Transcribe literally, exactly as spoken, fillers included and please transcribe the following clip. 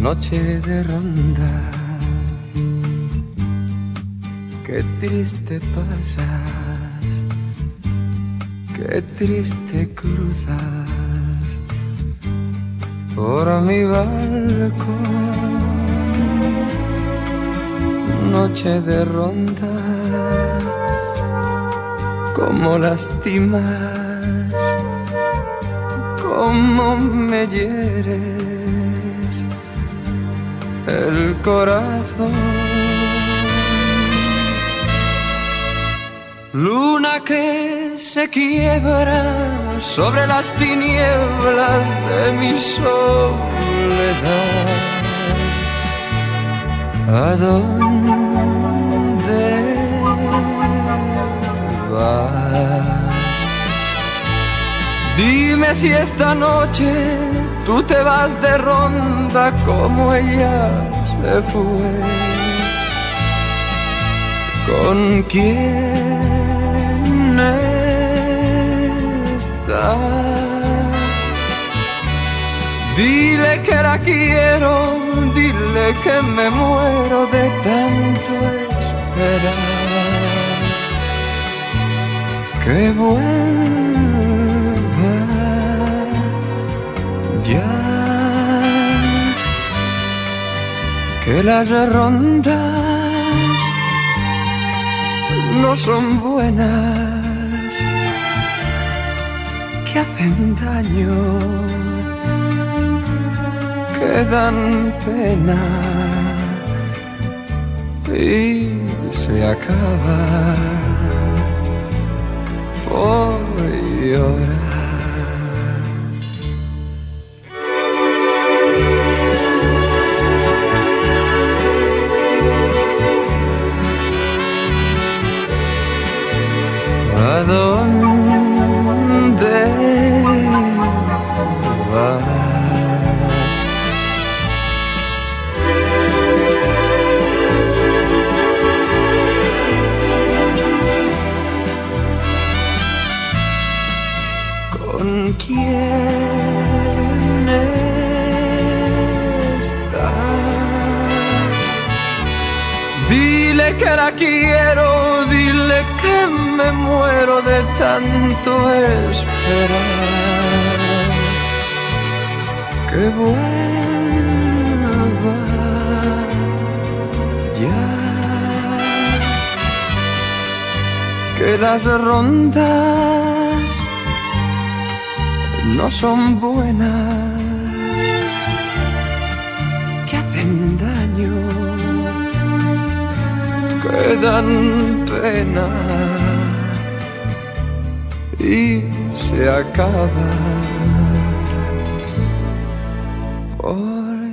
noche de ronda, qué triste pasas, qué triste cruzas por mi balcón. Noche de ronda, cómo lastimas, cómo me hieres el corazón. Luna que se quiebra sobre las tinieblas de mi soledad. ¿A dónde vas? Dime si esta noche tú te vas de ronda como ella se fue. ¿Con quién está? Dile que la quiero, dile que me muero de tanto esperar. Que vuelva ya, que las rondas no son buenas, que hacen daño, que dan pena y se acaba por llorar. ¿A dónde vas? ¿Con quién estás? Dile que la quiero, dile que me muero de tanto esperar. Que vuelva ya, que las rondas no son buenas, que hacen daño, que dan pena y se acaba por